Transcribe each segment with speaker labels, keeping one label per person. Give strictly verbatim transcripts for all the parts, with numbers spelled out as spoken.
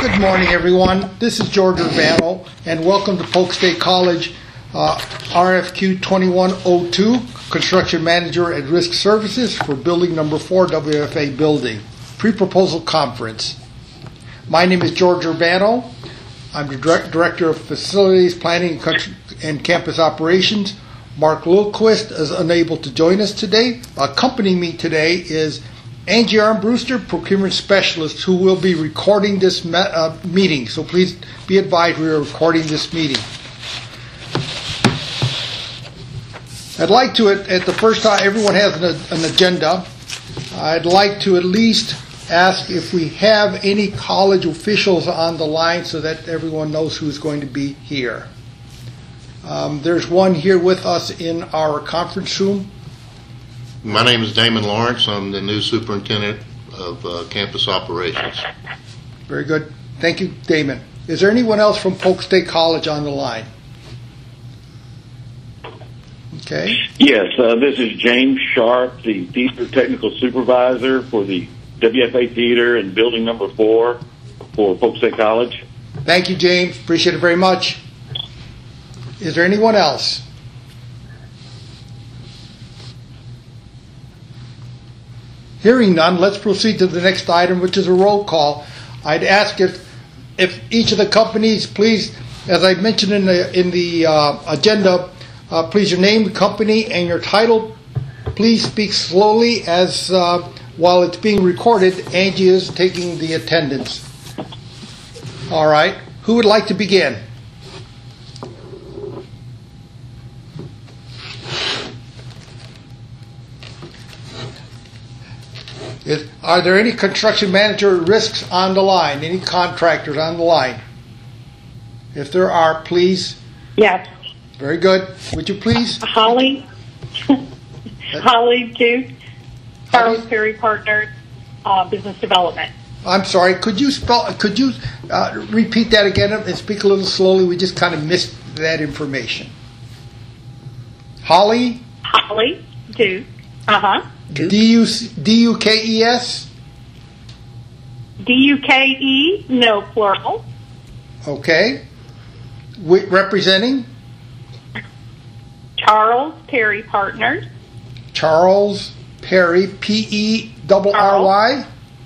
Speaker 1: Good morning, everyone. This is George Urbano, and welcome to Polk State College uh, R F Q twenty-one oh two, Construction Manager at Risk Services for Building Number four, W F A Building, Pre-Proposal Conference. My name is George Urbano. I'm the direct, Director of Facilities Planning and, Country, and Campus Operations. Mark Lilquist is unable to join us today. Accompanying me today is Angie Armbruster, Procurement Specialist, who will be recording this me- uh, meeting. So please be advised we are recording this meeting. I'd like to, at, at the first time, everyone has an, an agenda. I'd like to at least ask if we have any college officials on the line so that everyone knows who's going to be here. Um, there's one here with us in our conference room.
Speaker 2: My name is Damon Lawrence. I'm the new superintendent of uh, campus operations.
Speaker 1: Very good. Thank you, Damon. Is there anyone else from Polk State College on the line? Okay.
Speaker 3: Yes, uh, this is James Sharp, the theater technical supervisor for the W F A Theater and Building Number four for Polk State College.
Speaker 1: Thank you, James. Appreciate it very much. Is there anyone else? Hearing none, let's proceed to the next item, which is a roll call. I'd ask if if each of the companies, please, as I mentioned in the in the uh, agenda, uh, please your name, company, and your title. Please speak slowly, as uh, while it's being recorded, Angie is taking the attendance. All right. Who would like to begin? Is, are there any construction manager risks on the line? Any contractors on the line? If there are, please.
Speaker 4: Yes.
Speaker 1: Very good. Would you please?
Speaker 4: Holly. Holly Duke. Charles Perry Partners, uh, Business Development.
Speaker 1: I'm sorry. Could you spell? Could you uh, repeat that again and speak a little slowly? We just kind of missed that information. Holly.
Speaker 4: Holly Duke. Uh huh.
Speaker 1: D U D U K E S?
Speaker 4: D U K E, no plural.
Speaker 1: Okay. We, representing?
Speaker 4: Charles Perry Partners.
Speaker 1: Charles Perry, P E R R Y?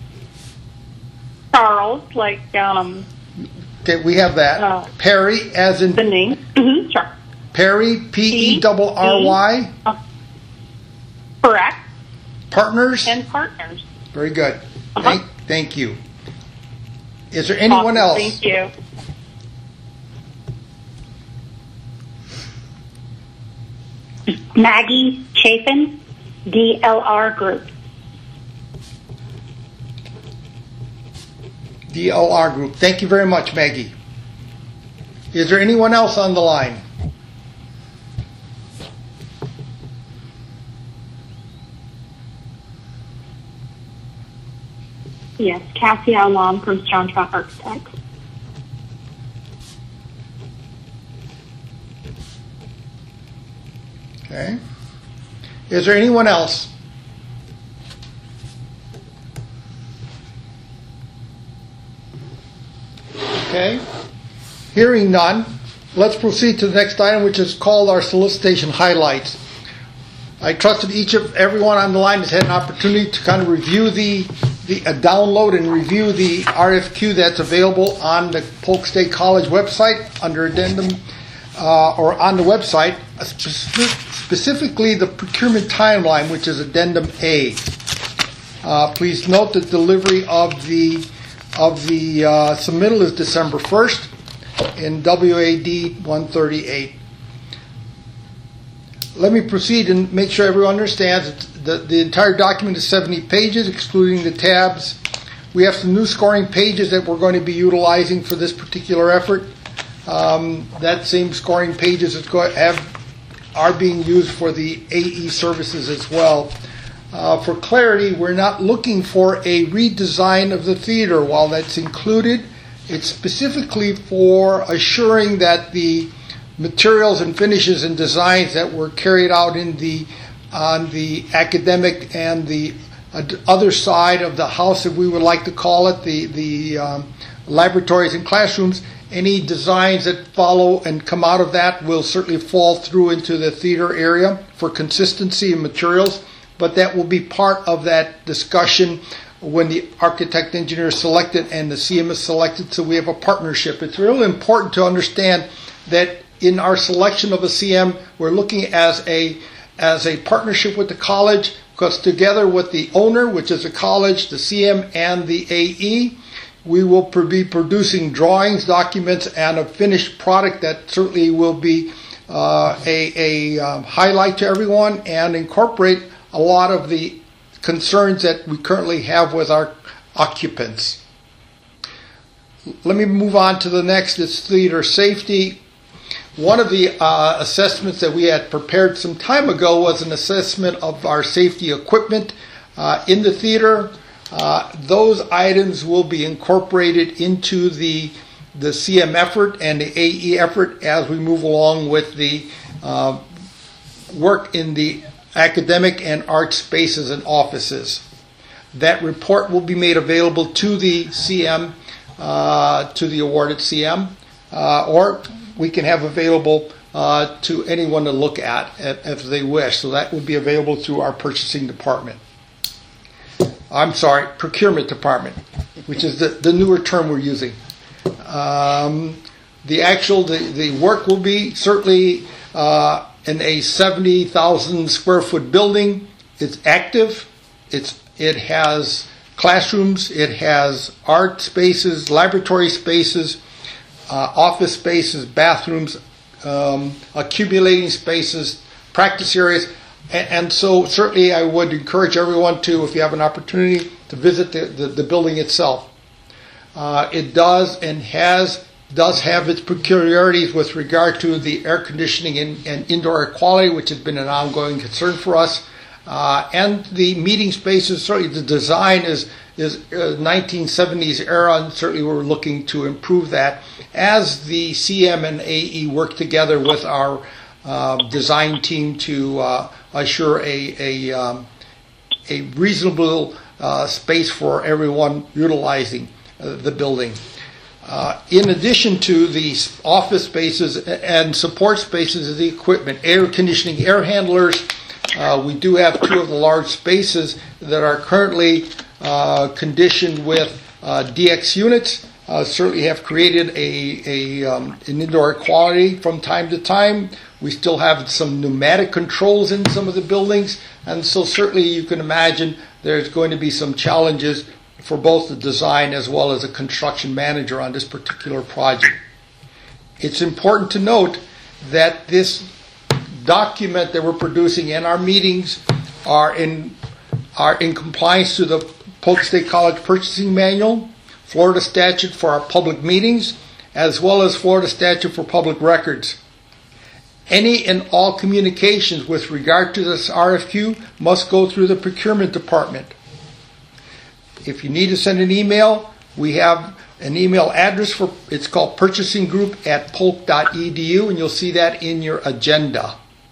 Speaker 4: Charles, like, um...
Speaker 1: Okay, we have that. Uh, Perry, as in...
Speaker 4: The name. Mm-hmm, sure.
Speaker 1: Perry, P E R R Y?
Speaker 4: Uh, correct.
Speaker 1: Partners?
Speaker 4: And partners.
Speaker 1: Very good.
Speaker 4: Uh-huh.
Speaker 1: Thank, thank you. Is there anyone
Speaker 4: awesome.
Speaker 1: else?
Speaker 4: Thank you.
Speaker 5: Maggie Chafin, D L R Group.
Speaker 1: D L R Group. Thank you very much, Maggie. Is there anyone else on the line?
Speaker 5: Yes, Cassie Alon from Strong Track Architects.
Speaker 1: Okay. Is there anyone else? Okay. Hearing none, let's proceed to the next item, which is called our solicitation highlights. I trust that each of everyone on the line has had an opportunity to kind of review the, the uh, download and review the R F Q that's available on the Polk State College website under addendum uh, or on the website, uh, spe- specifically the procurement timeline, which is addendum A. Uh, please note that delivery of the of the uh, submittal is December first in W A D one thirty-eight. Let me proceed and make sure everyone understands that the, the entire document is seventy pages, excluding the tabs. We have some new scoring pages that we're going to be utilizing for this particular effort. Um, that same scoring pages is going have are being used for the A E services as well. Uh, for clarity, we're not looking for a redesign of the theater. While that's included, it's specifically for assuring that the materials and finishes and designs that were carried out in the on the academic and the uh, other side of the house, if we would like to call it, the, the um, laboratories and classrooms. Any designs that follow and come out of that will certainly fall through into the theater area for consistency in materials, but that will be part of that discussion when the architect engineer is selected and the C M is selected, so we have a partnership. It's really important to understand that in our selection of a C M, we're looking as a as a partnership with the college, because together with the owner, which is the college, the C M, and the A E, we will be producing drawings, documents, and a finished product that certainly will be uh, a, a um, highlight to everyone and incorporate a lot of the concerns that we currently have with our occupants. Let me move on to the next. It's theater safety. One of the uh, assessments that we had prepared some time ago was an assessment of our safety equipment uh, in the theater. Uh, those items will be incorporated into the the C M effort and the A E effort as we move along with the uh, work in the academic and art spaces and offices. That report will be made available to the C M, uh, to the awarded C M, uh, or we can have available uh, to anyone to look at if they wish. So that will be available through our purchasing department. I'm sorry, procurement department, which is the, the newer term we're using. Um, the actual, the, the work will be certainly uh, in a seventy thousand square foot building. It's active. It's it has classrooms. It has art spaces, laboratory spaces, uh, office spaces, bathrooms, um, accumulating spaces, practice areas. And so certainly I would encourage everyone to, if you have an opportunity, to visit the, the, the building itself. Uh, it does and has does have its peculiarities with regard to the air conditioning and, and indoor air quality, which has been an ongoing concern for us. Uh, and the meeting spaces, certainly the design is is uh, nineteen seventies era, and certainly we're looking to improve that as the C M and A E work together with our uh, design team to uh, assure a a, um, a reasonable uh, space for everyone utilizing uh, the building. Uh, in addition to the office spaces and support spaces is the equipment, air conditioning, air handlers. Uh, we do have two of the large spaces that are currently uh, conditioned with uh, D X units. Uh, certainly have created a, a um, an indoor air quality from time to time. We still have some pneumatic controls in some of the buildings, and so certainly you can imagine there's going to be some challenges for both the design as well as a construction manager on this particular project. It's important to note that this document that we're producing in our meetings are in are in compliance to the Polk State College Purchasing Manual, Florida statute for our public meetings, as well as Florida statute for public records. Any and all communications with regard to this R F Q must go through the procurement department. If you need to send an email, we have an email address for, it's called purchasing group at polk dot e d u, and you'll see that in your agenda.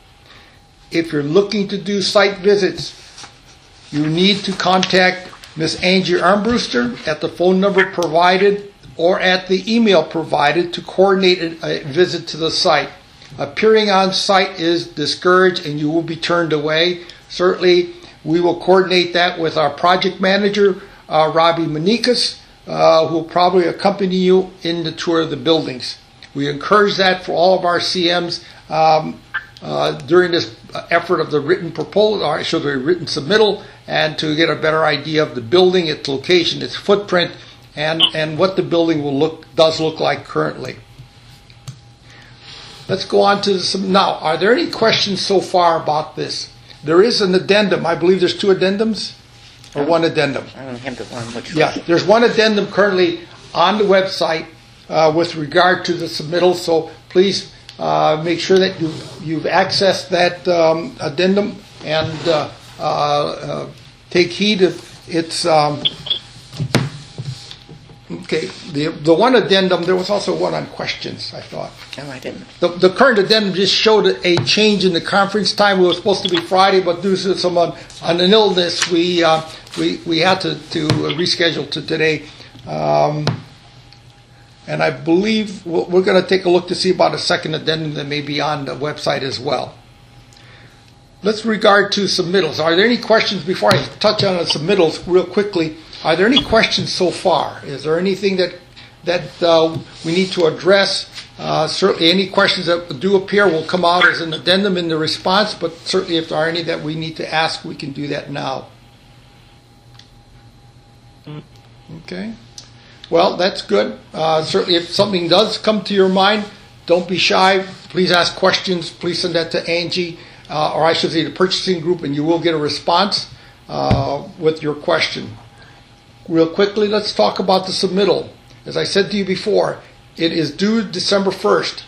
Speaker 1: If you're looking to do site visits, you need to contact Miz Angie Armbruster at the phone number provided or at the email provided to coordinate a visit to the site. Appearing on site is discouraged and you will be turned away. Certainly, we will coordinate that with our project manager, uh, Robbie Manikas, uh, who will probably accompany you in the tour of the buildings. We encourage that for all of our C Ms um, uh, during this effort of the written proposal, or so the written submittal, and to get a better idea of the building, its location, its footprint, and, and what the building will look does look like currently. Let's go on to some now. Are there any questions so far about this? There is an addendum. I believe there's two addendums, or one addendum.
Speaker 6: I don't have the one. Which
Speaker 1: yeah, there's one addendum currently on the website uh, with regard to the submittal. So please uh, make sure that you you've accessed that um, addendum and uh, uh, uh, take heed of its. Um, okay, the the one addendum. There was also one on questions, I thought.
Speaker 6: No, I didn't.
Speaker 1: The, the current addendum just showed a change in the conference time. It was supposed to be Friday, but due to some uh, an illness, we uh, we, we had to, to reschedule to today. Um, and I believe we're, we're going to take a look to see about a second addendum that may be on the website as well. Let's regard to submittals. Are there any questions before I touch on the submittals real quickly? Are there any questions so far? Is there anything that that uh, we need to address? Uh, certainly any questions that do appear will come out as an addendum in the response, but certainly if there are any that we need to ask, we can do that now. Okay. Well, that's good. Uh, certainly if something does come to your mind, don't be shy. Please ask questions. Please send that to Angie, uh, or I should say the purchasing group, and you will get a response uh, with your question. Real quickly, let's talk about the submittal. As I said to you before, it is due December first.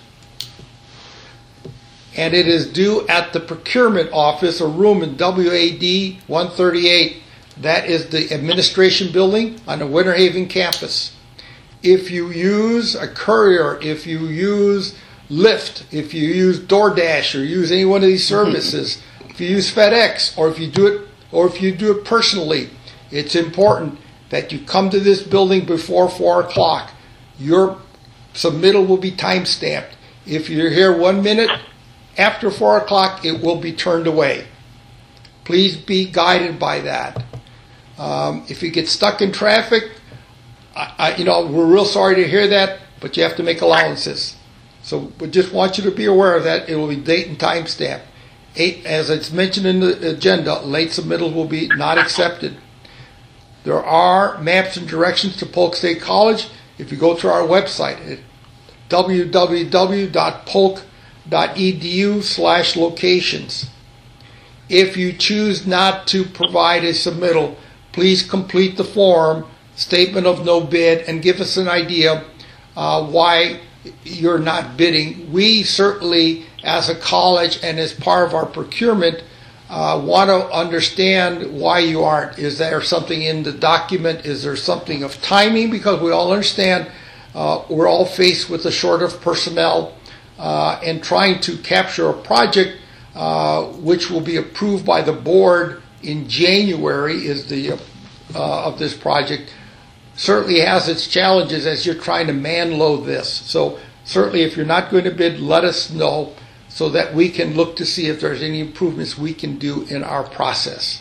Speaker 1: And it is due at the procurement office or room in W A D one thirty-eight. That is the administration building on the Winter Haven campus. If you use a courier, if you use Lyft, if you use DoorDash or use any one of these services, if you use FedEx, or if you do it or if you do it personally, it's important that you come to this building before four o'clock. Your submittal will be time-stamped. If you're here one minute after four o'clock, it will be turned away. Please be guided by that. Um, if you get stuck in traffic, I, I, you know, we're real sorry to hear that, but you have to make allowances. So we just want you to be aware of that. It will be date and time stamped. Eight, as it's mentioned in the agenda, late submittals will be not accepted. There are maps and directions to Polk State College. If you go to our website at w w w dot polk dot e d u slash locations. If you choose not to provide a submittal, please complete the form, statement of no bid, and give us an idea uh, why you're not bidding. We certainly, as a college and as part of our procurement, Uh, want to understand why you aren't. Is there something in the document? Is there something of timing? Because we all understand uh, we're all faced with a short of personnel uh, and trying to capture a project uh, which will be approved by the board in January is the uh, of this project certainly has its challenges as you're trying to man load this. So certainly if you're not going to bid, let us know, so that we can look to see if there's any improvements we can do in our process.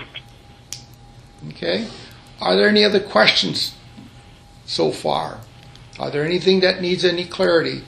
Speaker 1: Okay? Are there any other questions so far? Are there anything that needs any clarity?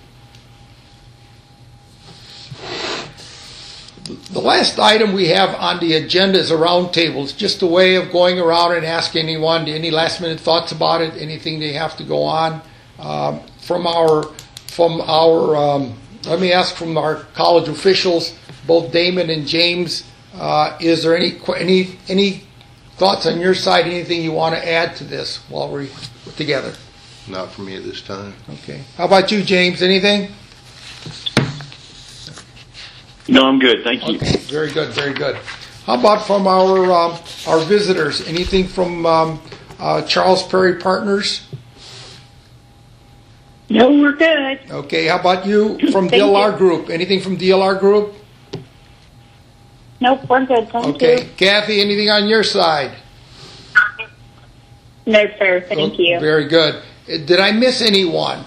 Speaker 1: The last item we have on the agenda is a roundtable. It's just a way of going around and asking anyone any last minute thoughts about it, anything they have to go on. Um, from our, from our, um, Let me ask from our college officials, both Damon and James, uh, is there any any any thoughts on your side, anything you want to add to this while we're together?
Speaker 2: Not for me at this time.
Speaker 1: Okay. How about you, James? Anything?
Speaker 3: No, I'm good. Thank you.
Speaker 1: Okay. Very good. Very good. How about from our um, our visitors? Anything from um, uh, Charles Perry Partners?
Speaker 4: No, we're good.
Speaker 1: Okay, how about you from D
Speaker 4: Thank
Speaker 1: L R
Speaker 4: you.
Speaker 1: Group? Anything from D L R Group?
Speaker 4: Nope, we're good. Thank
Speaker 1: Okay,
Speaker 4: you.
Speaker 1: Kathy, anything on your side?
Speaker 4: No, sir. Thank
Speaker 1: Oh,
Speaker 4: you.
Speaker 1: Very good. Uh, Did I miss anyone?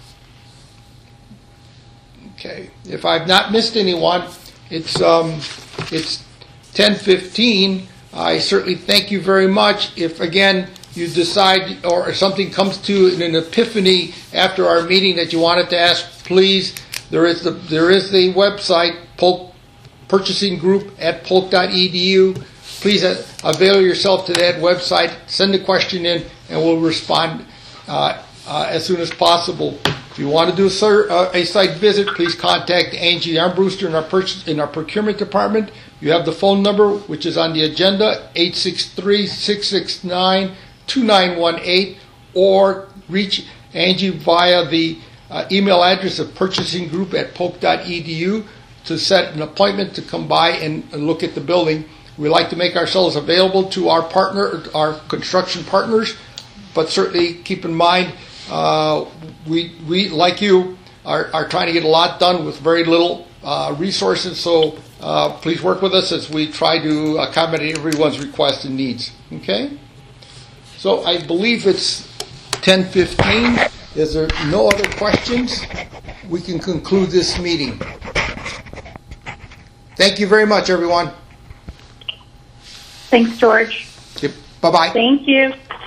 Speaker 1: Okay, if I've not missed anyone, it's um, it's ten fifteen. I certainly thank you very much. If again you decide or something comes to an epiphany after our meeting that you wanted to ask, please, there is the there is the website, Polk Purchasing Group at polk dot e d u. Please avail yourself to that website, send a question in, and we'll respond uh, uh, as soon as possible. If you want to do a, sur- uh, a site visit, please contact Angie Armbruster in our purchase in our procurement department. You have the phone number, which is on the agenda, eight six three, six six nine, two nine one eight, or reach Angie via the uh, email address of purchasing group at polk dot e d u to set an appointment to come by and, and look at the building. We like to make ourselves available to our partner, our construction partners, but certainly keep in mind, uh, we, we like you, are, are trying to get a lot done with very little uh, resources, so Uh, please work with us as we try to accommodate everyone's requests and needs. Okay? So I believe it's ten fifteen. Is there no other questions? We can conclude this meeting. Thank you very much, everyone.
Speaker 4: Thanks, George.
Speaker 1: Okay, bye-bye.
Speaker 4: Thank you.